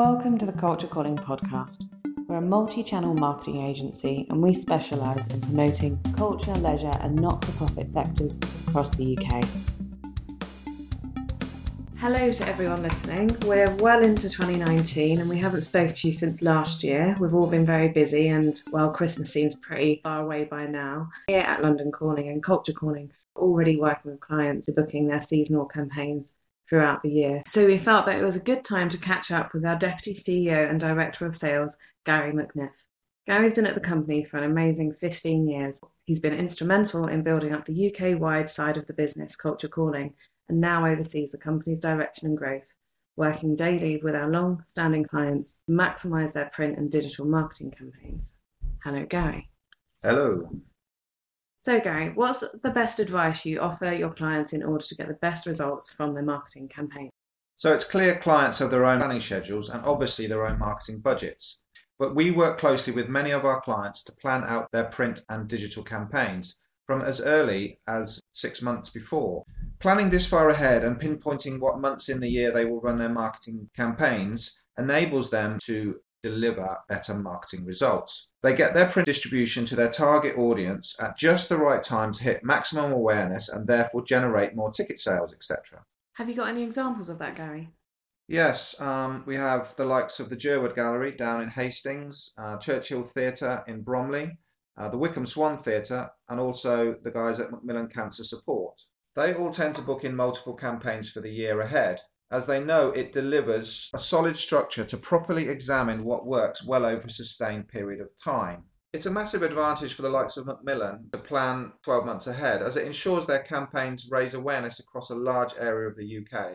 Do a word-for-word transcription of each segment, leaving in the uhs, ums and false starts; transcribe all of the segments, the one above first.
Welcome to the Culture Calling podcast. We're a multi-channel marketing agency and we specialise in promoting culture, leisure and not-for-profit sectors across the U K. Hello to everyone listening. We're well into twenty nineteen and we haven't spoken to you since last year. We've all been very busy and, well, Christmas seems pretty far away by now. Here at London Calling and Culture Calling, we're already working with clients who are booking their seasonal campaigns throughout the year. So we felt that it was a good time to catch up with our Deputy C E O and Director of Sales, Gary McNiff. Gary's been at the company for an amazing fifteen years. He's been instrumental in building up the U K-wide side of the business, Culture Calling, and now oversees the company's direction and growth, working daily with our long-standing clients to maximise their print and digital marketing campaigns. Hello, Gary. Hello. So, Gary, what's the best advice you offer your clients in order to get the best results from their marketing campaign? So it's clear clients have their own planning schedules and obviously their own marketing budgets. But we work closely with many of our clients to plan out their print and digital campaigns from as early as six months before. Planning this far ahead and pinpointing what months in the year they will run their marketing campaigns enables them to deliver better marketing results. They get their print distribution to their target audience at just the right time to hit maximum awareness and therefore generate more ticket sales, et cetera. Have you got any examples of that, Gary? Yes, um, we have the likes of the Jerwood Gallery down in Hastings, uh, Churchill Theatre in Bromley, uh, the Wickham Swan Theatre, and also the guys at Macmillan Cancer Support. They all tend to book in multiple campaigns for the year ahead, as they know it delivers a solid structure to properly examine what works well over a sustained period of time. It's a massive advantage for the likes of Macmillan to plan twelve months ahead, as it ensures their campaigns raise awareness across a large area of the U K.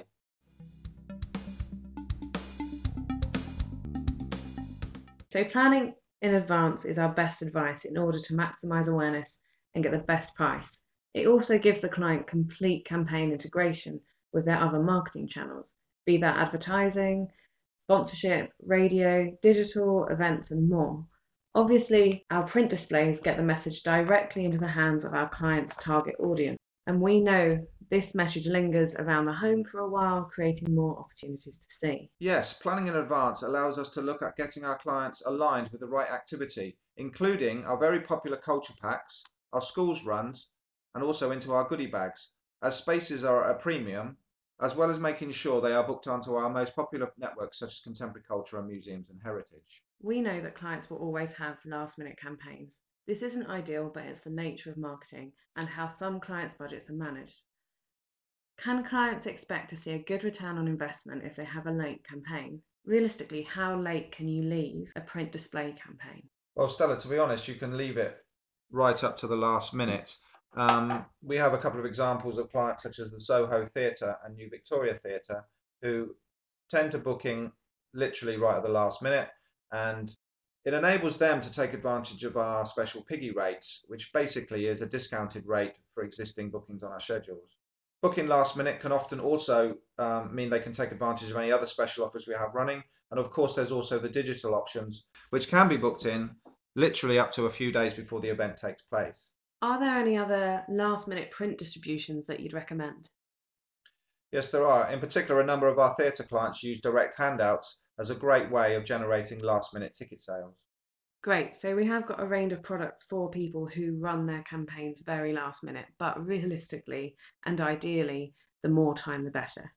So planning in advance is our best advice in order to maximise awareness and get the best price. It also gives the client complete campaign integration with their other marketing channels, be that advertising, sponsorship, radio, digital, events and more. Obviously, our print displays get the message directly into the hands of our client's target audience, and we know this message lingers around the home for a while, creating more opportunities to see. Yes, planning in advance allows us to look at getting our clients aligned with the right activity, including our very popular culture packs, our schools runs, and also into our goodie bags, as spaces are at a premium, as well as making sure they are booked onto our most popular networks such as Contemporary Culture and Museums and Heritage. We know that clients will always have last-minute campaigns. This isn't ideal, but it's the nature of marketing and how some clients' budgets are managed. Can clients expect to see a good return on investment if they have a late campaign? Realistically, how late can you leave a print display campaign? Well, Stella, to be honest, you can leave it right up to the last minute. Um, we have a couple of examples of clients such as the Soho Theatre and New Victoria Theatre who tend to booking literally right at the last minute, and it enables them to take advantage of our special piggy rates, which basically is a discounted rate for existing bookings on our schedules. Booking last minute can often also um, mean they can take advantage of any other special offers we have running, and of course there's also the digital options which can be booked in literally up to a few days before the event takes place. Are there any other last-minute print distributions that you'd recommend? Yes, there are. In particular, a number of our theatre clients use direct handouts as a great way of generating last-minute ticket sales. Great. So we have got a range of products for people who run their campaigns very last minute, but realistically and ideally, the more time the better.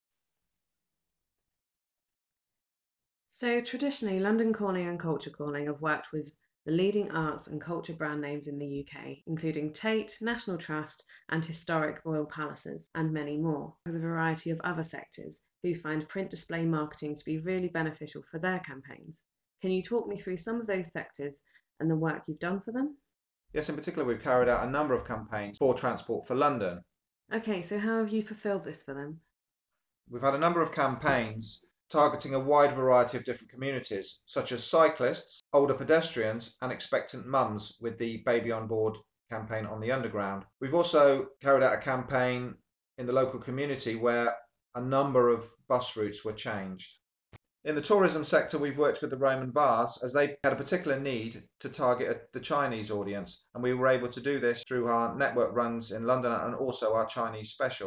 So traditionally, London Calling and Culture Calling have worked with the leading arts and culture brand names in the U K, including Tate, National Trust and historic royal palaces, and many more, with a variety of other sectors who find print display marketing to be really beneficial for their campaigns. Can you talk me through some of those sectors and the work you've done for them? Yes, in particular, we've carried out a number of campaigns for Transport for London. Okay, so how have you fulfilled this for them? We've had a number of campaigns targeting a wide variety of different communities, such as cyclists, older pedestrians, and expectant mums with the Baby on Board campaign on the Underground. We've also carried out a campaign in the local community where a number of bus routes were changed. In the tourism sector, we've worked with the Roman Baths as they had a particular need to target the Chinese audience, and we were able to do this through our network runs in London and also our Chinese special.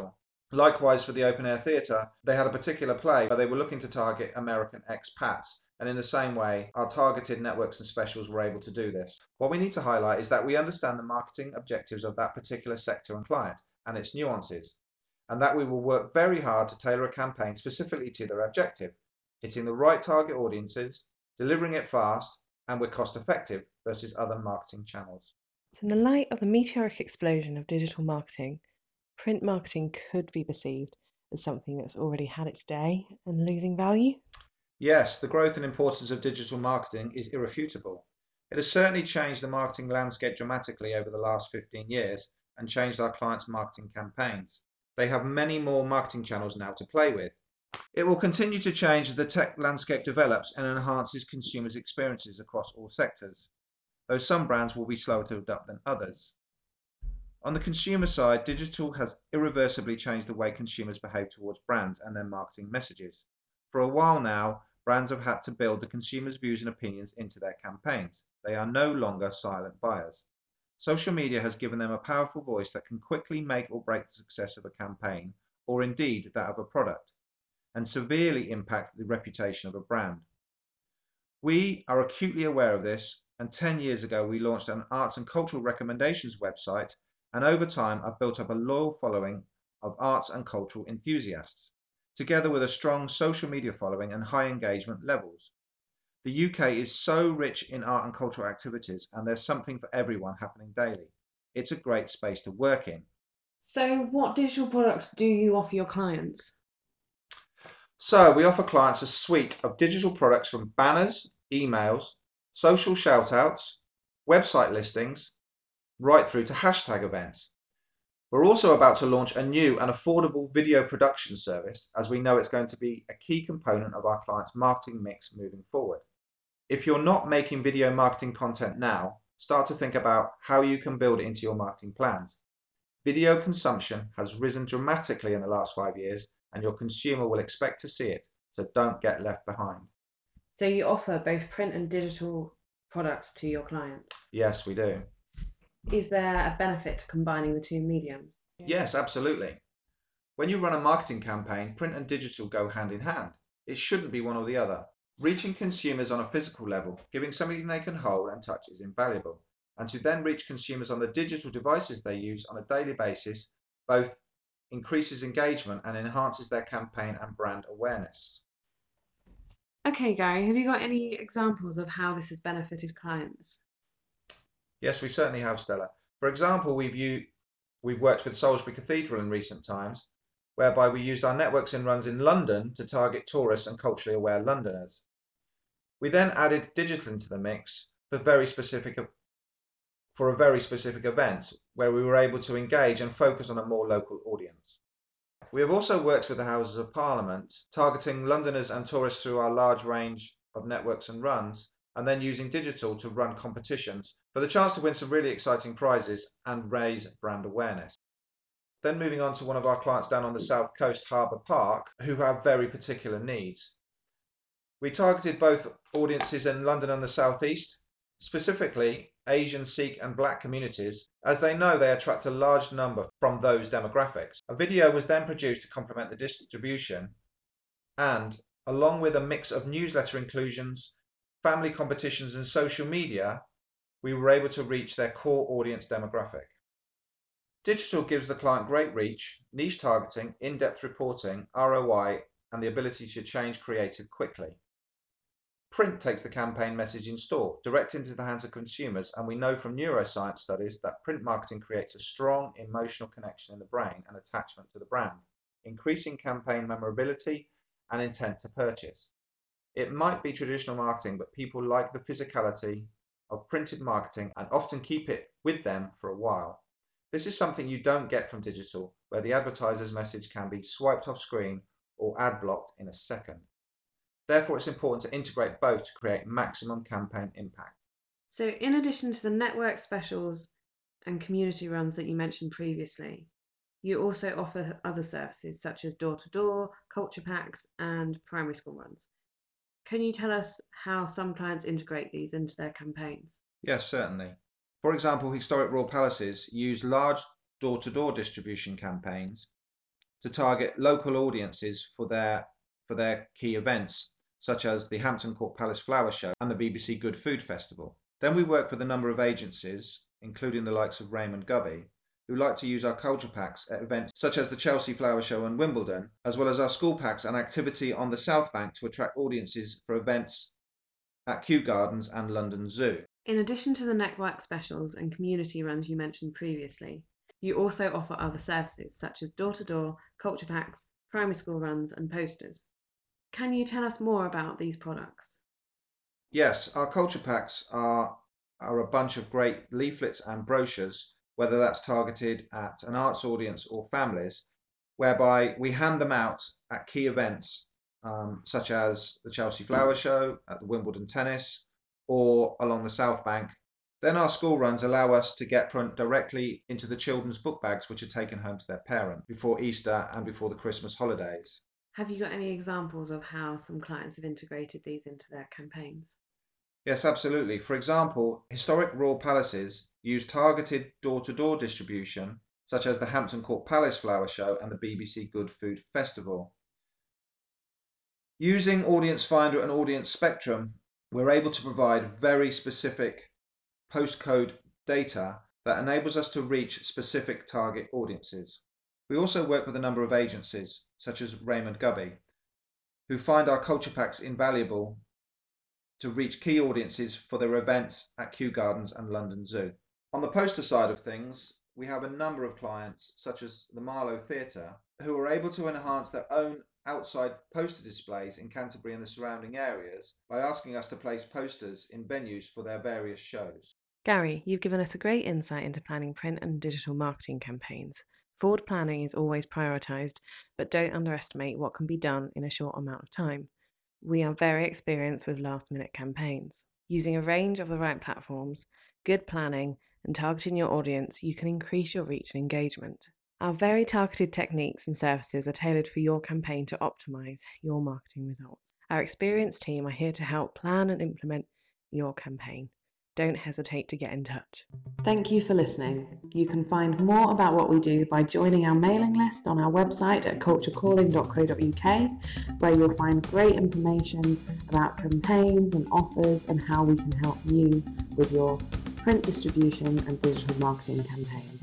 Likewise, for the open air theatre, they had a particular play where they were looking to target American expats. And in the same way, our targeted networks and specials were able to do this. What we need to highlight is that we understand the marketing objectives of that particular sector and client and its nuances, and that we will work very hard to tailor a campaign specifically to their objective, hitting the right target audiences, delivering it fast, and we're cost effective versus other marketing channels. So, in the light of the meteoric explosion of digital marketing, print marketing could be perceived as something that's already had its day and losing value. Yes, the growth and importance of digital marketing is irrefutable. It has certainly changed the marketing landscape dramatically over the last fifteen years and changed our clients' marketing campaigns. They have many more marketing channels now to play with. It will continue to change as the tech landscape develops and enhances consumers' experiences across all sectors, though some brands will be slower to adopt than others. On the consumer side, digital has irreversibly changed the way consumers behave towards brands and their marketing messages. For a while now, brands have had to build the consumer's views and opinions into their campaigns. They are no longer silent buyers. Social media has given them a powerful voice that can quickly make or break the success of a campaign, or indeed that of a product, and severely impact the reputation of a brand. We are acutely aware of this, and ten years ago we launched an arts and cultural recommendations website, and over time I've built up a loyal following of arts and cultural enthusiasts, together with a strong social media following and high engagement levels. The U K is so rich in art and cultural activities, and there's something for everyone happening daily. It's a great space to work in. So, what digital products do you offer your clients? So, we offer clients a suite of digital products from banners, emails, social shoutouts, website listings, right through to hashtag events. We're also about to launch a new and affordable video production service, as we know it's going to be a key component of our clients' marketing mix moving forward. If you're not making video marketing content now, start to think about how you can build it into your marketing plans. Video consumption has risen dramatically in the last five years, and your consumer will expect to see it, so don't get left behind. So, you offer both print and digital products to your clients. Yes, we do. Is there a benefit to combining the two mediums? Yes, absolutely. When you run a marketing campaign, print and digital go hand in hand. It shouldn't be one or the other. Reaching consumers on a physical level, giving something they can hold and touch is invaluable. And to then reach consumers on the digital devices they use on a daily basis, both increases engagement and enhances their campaign and brand awareness. Okay, Gary, have you got any examples of how this has benefited clients? Yes, we certainly have, Stella. For example, we've, u- we've worked with Salisbury Cathedral in recent times, whereby we used our networks and runs in London to target tourists and culturally aware Londoners. We then added digital into the mix for very specific for a very specific event, where we were able to engage and focus on a more local audience. We have also worked with the Houses of Parliament, targeting Londoners and tourists through our large range of networks and runs, and then using digital to run competitions for the chance to win some really exciting prizes and raise brand awareness. Then moving on to one of our clients down on the south coast, Harbour Park, who have very particular needs. We targeted both audiences in London and the southeast, specifically Asian, Sikh and Black communities, as they know they attract a large number from those demographics. A video was then produced to complement the distribution, and along with a mix of newsletter inclusions, family competitions and social media, we were able to reach their core audience demographic. Digital gives the client great reach, niche targeting, in-depth reporting, R O I, and the ability to change creative quickly. Print takes the campaign message in store, direct into the hands of consumers, and we know from neuroscience studies that print marketing creates a strong emotional connection in the brain and attachment to the brand, increasing campaign memorability and intent to purchase. It might be traditional marketing, but people like the physicality of printed marketing and often keep it with them for a while. This is something you don't get from digital, where the advertiser's message can be swiped off screen or ad blocked in a second. Therefore, it's important to integrate both to create maximum campaign impact. So, in addition to the network specials and community runs that you mentioned previously, you also offer other services such as door-to-door, culture packs, and primary school runs. Can you tell us how some clients integrate these into their campaigns? Yes, certainly. For example, historic royal palaces use large door-to-door distribution campaigns to target local audiences for their, for their key events, such as the Hampton Court Palace Flower Show and the B B C Good Food Festival. Then we work with a number of agencies, including the likes of Raymond Gubby, who like to use our culture packs at events such as the Chelsea Flower Show and Wimbledon, as well as our school packs and activity on the South Bank to attract audiences for events at Kew Gardens and London Zoo. In addition to the network specials and community runs you mentioned previously, you also offer other services such as door-to-door, culture packs, primary school runs and posters. Can you tell us more about these products? Yes, our culture packs are, are a bunch of great leaflets and brochures, whether that's targeted at an arts audience or families, whereby we hand them out at key events um, such as the Chelsea Flower Show, at the Wimbledon Tennis, or along the South Bank. Then our school runs allow us to get front directly into the children's book bags which are taken home to their parent before Easter and before the Christmas holidays. Have you got any examples of how some clients have integrated these into their campaigns? Yes, absolutely. For example, historic royal palaces use targeted door-to-door distribution, such as the Hampton Court Palace Flower Show and the B B C Good Food Festival. Using Audience Finder and Audience Spectrum, we're able to provide very specific postcode data that enables us to reach specific target audiences. We also work with a number of agencies, such as Raymond Gubby, who find our culture packs invaluable to reach key audiences for their events at Kew Gardens and London Zoo. On the poster side of things, we have a number of clients, such as the Marlow Theatre, who are able to enhance their own outside poster displays in Canterbury and the surrounding areas by asking us to place posters in venues for their various shows. Gary, you've given us a great insight into planning print and digital marketing campaigns. Forward planning is always prioritised, but don't underestimate what can be done in a short amount of time. We are very experienced with last-minute campaigns. Using a range of the right platforms, good planning, and targeting your audience, you can increase your reach and engagement. Our very targeted techniques and services are tailored for your campaign to optimize your marketing results. Our experienced team are here to help plan and implement your campaign. Don't hesitate to get in touch. Thank you for listening. You can find more about what we do by joining our mailing list on our website at culture calling dot co dot uk, where you'll find great information about campaigns and offers and how we can help you with your print distribution and digital marketing campaigns.